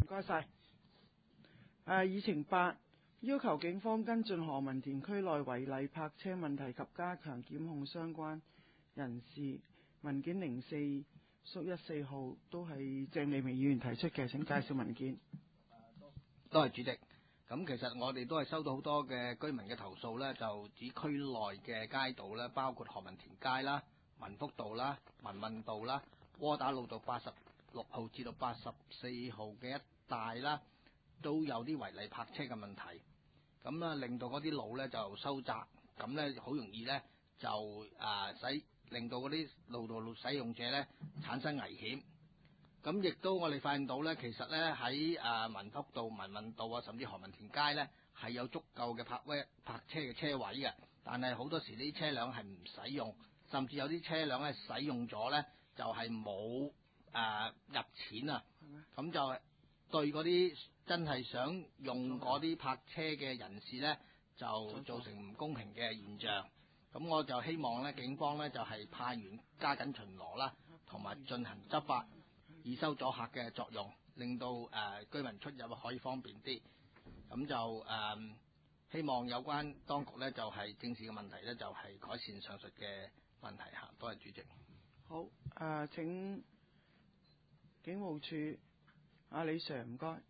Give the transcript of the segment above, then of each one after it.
該晒。議程8要求警方跟進何文田區內違例泊車問題及加強檢控相關人士。文件04/14號都係鄭利明議員提出嘅，請介紹文件。 多謝主席。咁其實我哋都係收到好多嘅居民嘅投訴咧，就指區內嘅街道咧，包括何文田街啦、民福道啦、民運道啦、窩打老道86號至到84號嘅一帶啦，都有啲違例泊車嘅問題。咁啊，令到嗰啲路咧就收窄，咁咧好容易咧就令到嗰啲路道使用者咧產生危險。咁亦都我哋發現到咧，其實咧喺民福道、民運道啊，甚至何文田街咧係有足夠嘅泊車嘅車位嘅，但係好多時呢啲車輛係唔使用，甚至有啲車輛咧使用咗咧就係冇入錢啊，咁就對嗰啲真係想用嗰啲泊車嘅人士咧，就造成唔公平嘅現象。咁我就希望咧，警方咧就係派員加緊巡邏啦，同埋進行執法，以收阻嚇嘅作用，令到居民出入可以方便啲。咁就希望有關當局咧就係正視嘅問題咧，就係改善上述嘅問題嚇。多謝主席。 好，請警務處李 Sir 唔該。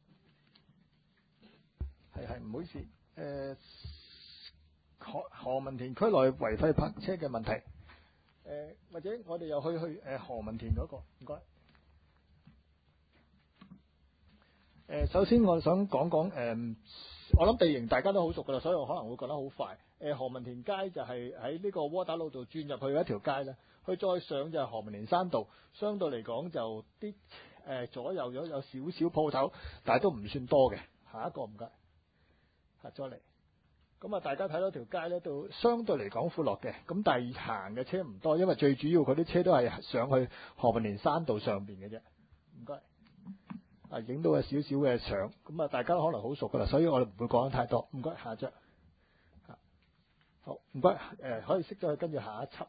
係唔好意思。何文田區內違規泊車嘅問題。或者我哋又去何文田嗰個，唔該。首先我想講講我諗地形大家都好熟噶啦，所以我可能會講得好快。何文田街就係喺呢個窩打老道轉入去一條街咧，佢再上就係何文田山道，相對嚟講就啲左右有少少鋪頭，但係都唔算多嘅。下一個唔該，再嚟。咁啊，大家睇到條街咧，都相對嚟講闊落嘅，咁但係行嘅車唔多，因為最主要佢啲車都係上去何文田山道上邊嘅啫。唔該。影到有少少嘅相，咁啊，大家都可能好熟噶啦，所以我哋唔會講得太多。唔該，下張。好，唔該，可以熄咗佢，跟住下一輯。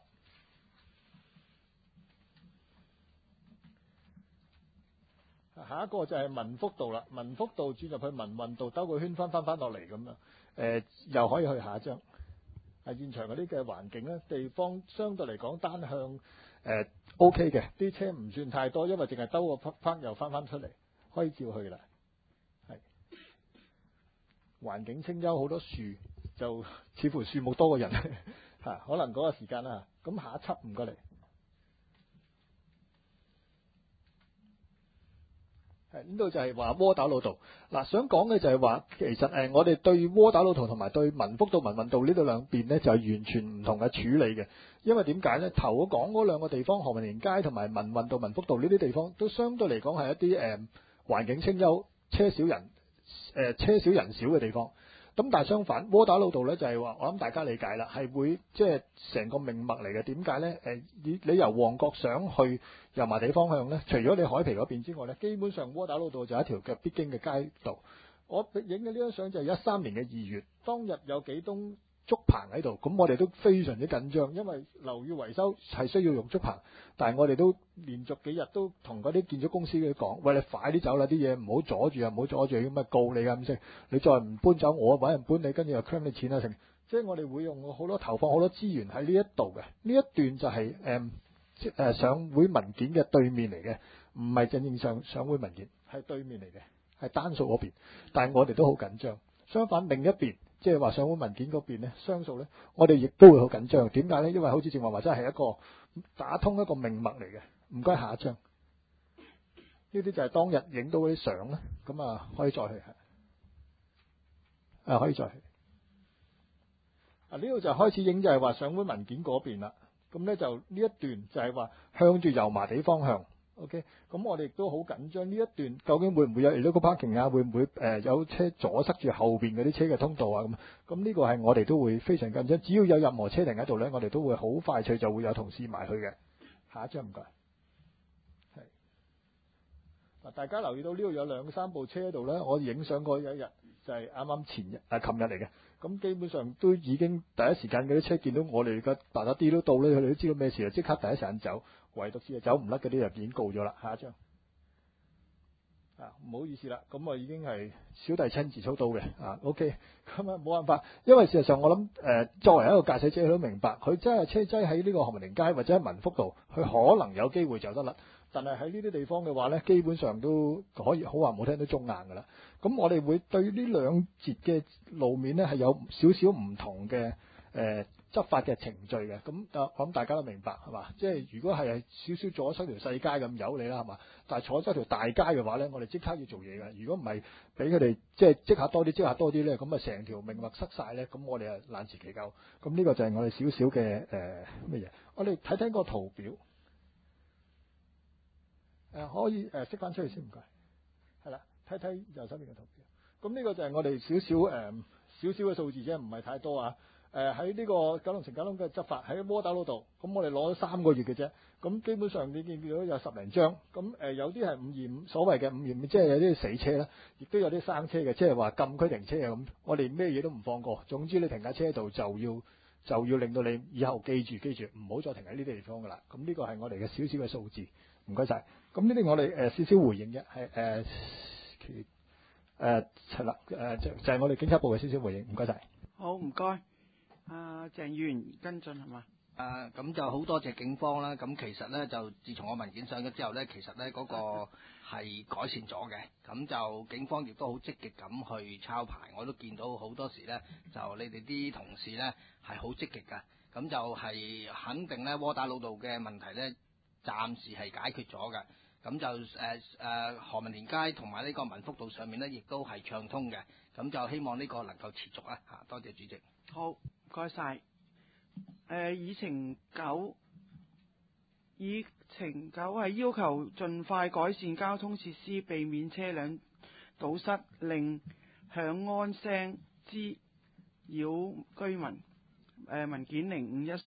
下一個就係民福道啦，民福道轉入去民運道，兜個圈翻落嚟咁樣。又可以去下一張。現場嗰啲嘅環境咧，地方相對嚟講單向OK 嘅，啲車唔算太多，因為淨係兜個拍又翻出嚟。可以照去啦，係環境清幽，好多樹，就似乎樹木多過人嚇，可能嗰個時間啦。咁下一輯唔該你，呢度就係話窩打老道嗱，想講嘅就係話，其實我哋對窩打老道同埋對民福道、民運道呢度兩邊呢，就係完全唔同嘅處理嘅，因為點解呢？頭講嗰兩個地方，何文田街同埋民運道、民福道呢啲地方，都相對嚟講係一啲環境清幽、車少人少嘅地方。咁但係相反，窩打老道咧就係話，我諗大家理解啦，係會即係成個命脈嚟嘅。點解咧？你由旺角上去油麻地方向咧，除咗你海皮嗰邊之外咧，基本上窩打老道就係一條嘅必經嘅街道。我影嘅呢張相就係13年嘅2月，當日有幾棟竹棚喺度，咁我哋都非常之緊張，因為樓宇維修係需要用竹棚，但係我哋都連續幾日都同嗰啲建築公司佢講，喂，你快啲走啦，啲嘢唔好阻住啊，唔好阻住，咁啊告你啊咁聲，你再唔搬走，我揾人搬你，跟住又 claim 你錢啊成，即係我哋會用好多投放好多資源喺呢一度嘅。呢一段就係上會文件嘅對面嚟嘅，唔係正上會文件，係對面嚟嘅，係單數嗰邊，但係我哋都好緊張。相反另一邊，即係話上會文件嗰邊咧，雙數咧，我哋亦都會好緊張。點解咧？因為好似正話真係一個打通一個命脈嚟嘅。唔該，下一張。呢啲就係當日影到嗰啲相啦。咁啊，可以再去可以再去。呢度就開始影，就係話上會文件嗰邊啦。咁咧就呢一段就係話向住油麻地方向。OK， 咁我哋亦都好緊張呢一段，究竟會唔會有 illegal parking 啊？會唔會有車阻塞住後邊嗰啲車嘅通道啊？咁呢個係我哋都會非常緊張。只要有任何車停喺度咧，我哋都會好快脆就會有同事埋去嘅。下一張唔該。係嗱，大家留意到呢度有2-3部車喺度咧，我影相過有一日就係啱琴日嚟嘅。咁基本上都已經第一時間嗰啲車見到我哋嘅大笪啲都到咧，佢哋都知道咩事啦，即刻第一時間走。唯獨是走唔甩嗰啲就已經告咗啦。下一張。 唔好意思啦，咁我已經係小弟親自操刀嘅，OK， 咁冇辦法，因為事實上我諗作為一個駕駛者，佢都明白，佢真係車擠喺呢個何文田街或者喺民福道，佢可能有機會走得甩，但係喺呢啲地方嘅話咧，基本上都可以好話唔好聽都中硬㗎啦。咁我哋會對呢兩節嘅路面咧係有少少唔同嘅執法嘅程序嘅，咁我諗大家都明白係嘛？即係如果係少少阻塞條細街咁由你啦係嘛？但係阻塞條大街嘅話咧，我哋即刻要做嘢嘅。如果唔係俾佢哋即刻多啲咧，咁啊成條命脈塞晒咧，咁我哋啊難辭其咎。咁呢個就係我哋少少嘅乜嘢？我哋睇睇個圖表，可以熄翻出去先唔該。係啦，睇睇右手邊嘅圖表。咁呢個就係我哋少少嘅數字啫，唔係太多啊。喺呢個九龍城九龍嘅執法喺窩打老道，咁我哋攞咗3個月嘅啫。咁基本上你見到有10零張，咁有啲係525，所謂嘅525，即係有啲死車啦，亦都有啲生車嘅，即係話禁區停車啊咁。我哋咩嘢都唔放過，總之你停喺車度就要令到你以後記住，唔好再停喺呢啲地方噶啦。咁呢個係我哋嘅少少嘅數字，唔該晒。咁呢啲我哋少少回應嘅係係啦，就係我哋警察部嘅少少回應，唔該晒。 好，唔該。鄭議員跟進係嘛？ 咁就好多謝警方啦。咁其實咧就自從我文件上咗之後咧，其實咧嗰個係改善咗嘅。咁就警方亦都好積極咁去抄牌，我都見到好多時咧，就你哋啲同事咧係好積極㗎。咁就係肯定咧窩打老道嘅問題咧，暫時係解決咗嘅。咁就何文田街同埋呢個民福道上面咧，亦都係暢通嘅。咁就希望呢個能夠持續啦。多謝主席。 好，唔該晒。議程9係要求盡快改善交通設施，避免車輛堵塞，令響安聲滋擾居民。文件0514